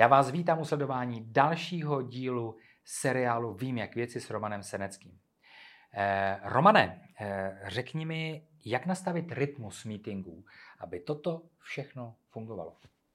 Já vás vítám u sledování dalšího dílu seriálu Vím jak věci s Romanem Seneckým. Romane, řekni mi, jak nastavit rytmus meetingů, aby toto všechno fungovalo.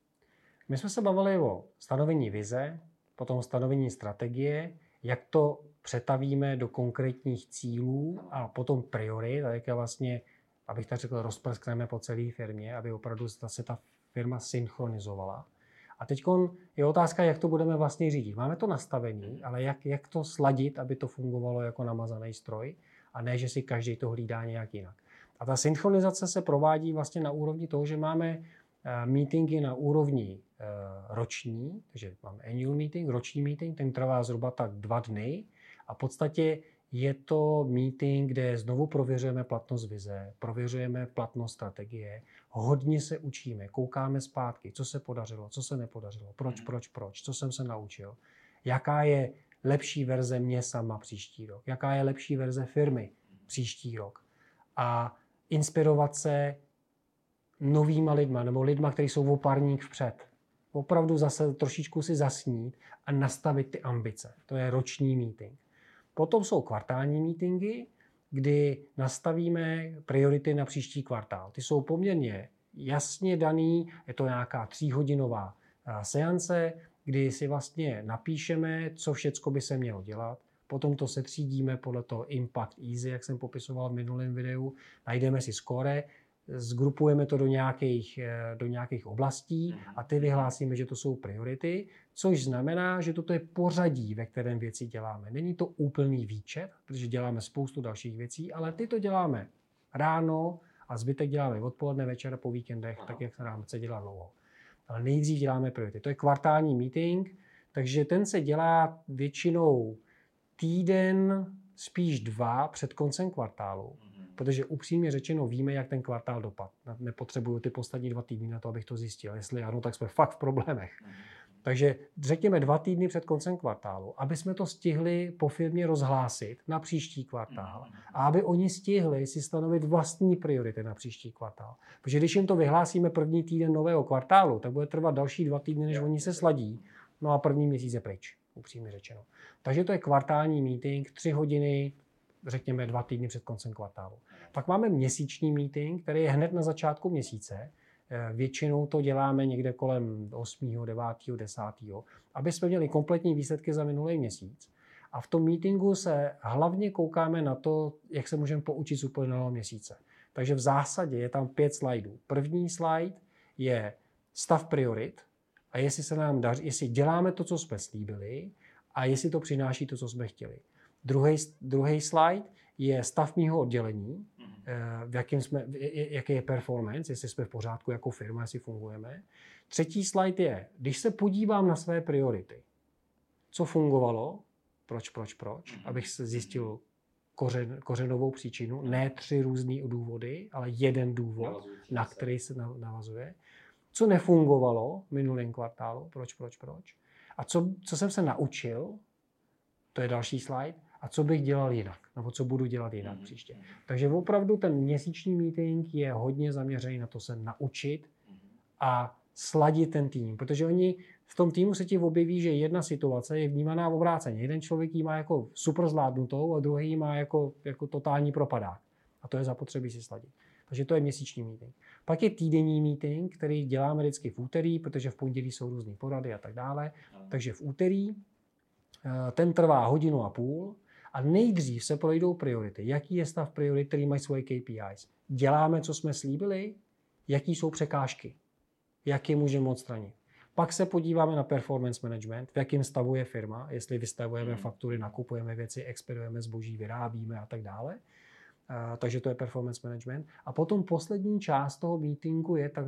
My jsme se bavili o stanovení vize, potom stanovení strategie, jak to přetavíme do konkrétních cílů a potom priorit, a jak je vlastně, abych tak řekl, rozprskneme po celé firmě, aby opravdu se ta firma synchronizovala. A teď je otázka, jak to budeme vlastně řídit. Máme to nastavený, ale jak to sladit, aby to fungovalo jako namazaný stroj, a ne, že si každý to hlídá nějak jinak. A ta synchronizace se provádí vlastně na úrovni toho, že máme meetingy na úrovni roční, takže máme annual meeting, roční meeting, ten trvá zhruba tak 2 dny a v podstatě je to meeting, kde znovu prověřujeme platnost vize, prověřujeme platnost strategie, hodně se učíme, koukáme zpátky, co se podařilo, co se nepodařilo, proč, co jsem se naučil, jaká je lepší verze mě sama příští rok, jaká je lepší verze firmy příští rok a inspirovat se novýma lidma nebo lidma, kteří jsou o párník vpřed. Opravdu zase trošičku si zasnít a nastavit ty ambice. To je roční meeting. Potom jsou kvartální meetingy, kdy nastavíme priority na příští kvartál. Ty jsou poměrně jasně daný, je to nějaká 3hodinová seance, kdy si vlastně napíšeme, co všecko by se mělo dělat. Potom to setřídíme podle toho Impact Easy, jak jsem popisoval v minulém videu. Najdeme si skóre, zgrupujeme to do nějakých oblastí a ty vyhlásíme, že to jsou priority, což znamená, že toto je pořadí, ve kterém věci děláme. Není to úplný výčet, protože děláme spoustu dalších věcí, ale ty to děláme ráno a zbytek děláme odpoledne, večer, po víkendech, tak jak se nám chce dělat dlouho. Ale nejdřív děláme priority. To je kvartální meeting, takže ten se dělá většinou týden, spíš 2 před koncem kvartálu. Protože upřímně řečeno víme, jak ten kvartál dopadl. Nepotřebuju ty poslední 2 týdny na to, abych to zjistil. Jestli ano, tak jsme fakt v problémech. Takže řekněme 2 týdny před koncem kvartálu, aby jsme to stihli po firmě rozhlásit na příští kvartál a aby oni stihli si stanovit vlastní priority na příští kvartál. Protože když jim to vyhlásíme první týden nového kvartálu, tak bude trvat další 2 týdny, než oni se sladí. No a první měsíc je pryč, upřímně řečeno. Takže to je kvartální meeting, 3 hodiny, řekněme 2 týdny před koncem kvartálu. Pak máme měsíční meeting, který je hned na začátku měsíce. Většinou to děláme někde kolem 8., 9., 10., aby jsme měli kompletní výsledky za minulý měsíc. A v tom meetingu se hlavně koukáme na to, jak se můžeme poučit z uplynulého měsíce. Takže v zásadě je tam 5 slajdů. První slide je stav priorit a jestli se nám daří, jestli děláme to, co jsme slíbili a jestli to přináší to, co jsme chtěli. Druhý slide je stav mýho oddělení, jaký je performance, jestli jsme v pořádku jako firma, jestli fungujeme. Třetí slide je, když se podívám na své priority, co fungovalo, proč, abych se zjistil kořenovou příčinu, ne 3 různý důvody, ale jeden důvod, na který se navazuje. Co nefungovalo v minulém kvartálu, proč. A co jsem se naučil, to je další slide, a co bych dělal jinak, nebo co budu dělat jinak příště. Takže opravdu ten měsíční meeting je hodně zaměřený na to se naučit a sladit ten tým, protože oni v tom týmu se ti objeví, že jedna situace je vnímaná obráceně. Jeden člověk ji má jako super zvládnutou a druhý ji má jako totální propadák. A to je zapotřebí si sladit. Takže to je měsíční meeting. Pak je týdenní meeting, který děláme vždycky v úterý, protože v pondělí jsou různé porady a tak dále. Takže v úterý ten trvá 1,5 hodiny a nejdřív se projdou priority. Jaký je stav priorit, který mají svoje KPIs? Děláme, co jsme slíbili? Jaký jsou překážky? Jak je můžeme odstranit? Pak se podíváme na performance management, v jakém stavu je firma, jestli vystavujeme faktury, nakupujeme věci, expedujeme zboží, vyrábíme a tak dále. Takže to je performance management. A potom poslední část toho meetingu je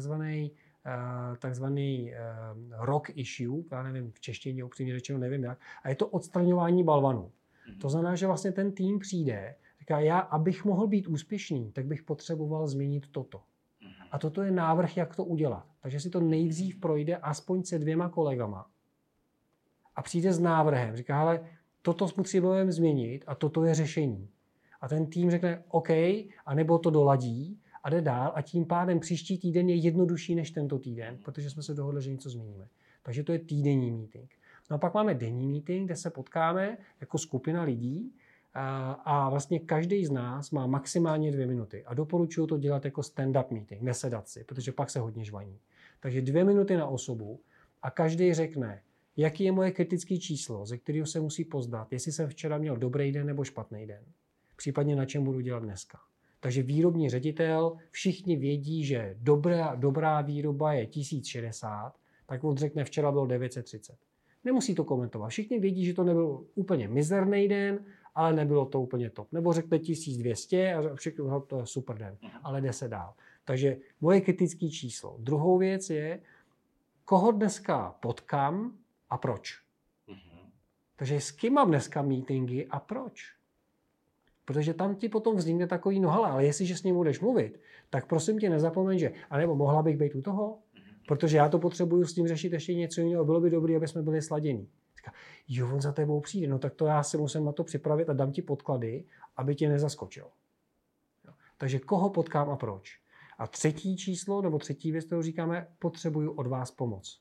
takzvaný rock issue, já nevím, v češtině upřímně řečeno nevím jak, a je to odstraňování balvanů. To znamená, že vlastně ten tým přijde, říká, já, abych mohl být úspěšný, tak bych potřeboval změnit toto. A toto je návrh, jak to udělat. Takže si to nejdřív projde aspoň se 2 kolegama a přijde s návrhem, říká, ale toto potřebujeme změnit a toto je řešení. A ten tým řekne OK, anebo to doladí a jde dál a tím pádem příští týden je jednodušší než tento týden, protože jsme se dohodli, že něco změníme. Takže to je týdenní meeting. No a pak máme denní meeting, kde se potkáme jako skupina lidí a vlastně každý z nás má maximálně 2 minuty. A doporučuji to dělat jako stand-up meeting, nesedat si, protože pak se hodně žvaní. Takže 2 minuty na osobu a každý řekne, jaký je moje kritické číslo, ze kterého se musí poznat, jestli jsem včera měl dobrý den nebo špatný den. Případně na čem budu dělat dneska. Takže výrobní ředitel, všichni vědí, že dobrá výroba je 1060, tak on řekne, včera bylo 930. Nemusí to komentovat. Všichni vědí, že to nebyl úplně mizerný den, ale nebylo to úplně top. Nebo řekne 1200 a všechno to je super den, ale jde se dál. Takže moje kritické číslo. Druhou věc je, koho dneska potkám a proč. Takže s kým mám dneska meetingy a proč. Protože tam ti potom vznikne takový, no hele, ale jestliže s ním budeš mluvit, tak prosím tě nezapomeň, že, anebo mohla bych být u toho, protože já to potřebuju s tím řešit ještě něco jiného, bylo by dobré, aby jsme byli sladění. Říká, jo, on za tebou přijde, no tak to já si musím na to připravit a dám ti podklady, aby tě nezaskočil. Jo. Takže koho potkám a proč. A třetí číslo, nebo třetí věc, kterou říkáme, potřebuju od vás pomoc.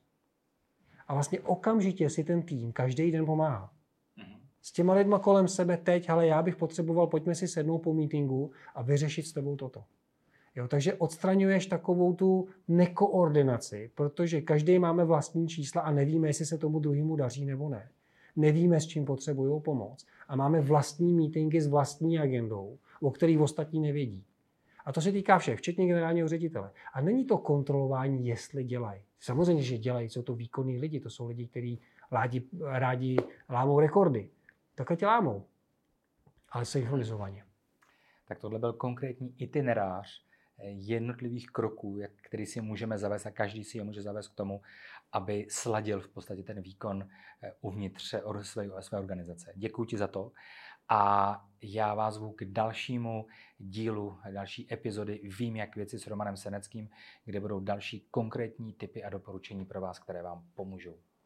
A vlastně okamžitě si ten tým každý den pomáhá. S těma lidma kolem sebe teď, ale já bych potřeboval, pojďme si sednout po meetingu a vyřešit s tebou toto. Jo, takže odstraňuješ takovou tu nekoordinaci, protože každý máme vlastní čísla a nevíme, jestli se tomu druhému daří nebo ne. Nevíme, s čím potřebují pomoc. A máme vlastní meetingy s vlastní agendou, o kterých ostatní nevědí. A to se týká všech, včetně generálního ředitele. A není to kontrolování, jestli dělají. Samozřejmě, že dělají, jsou to výkonní lidi, to jsou lidi, kteří rádi lámou rekordy. Takhle tě lámou, ale synchronizovaně. Tak tohle byl konkrétní itinerář jednotlivých kroků, který si můžeme zavést a každý si je může zavést k tomu, aby sladil v podstatě ten výkon uvnitř své organizace. Děkuji ti za to a já vás zvu k dalšímu dílu, další epizody Vím jak věci s Romanem Seneckým, kde budou další konkrétní tipy a doporučení pro vás, které vám pomůžou.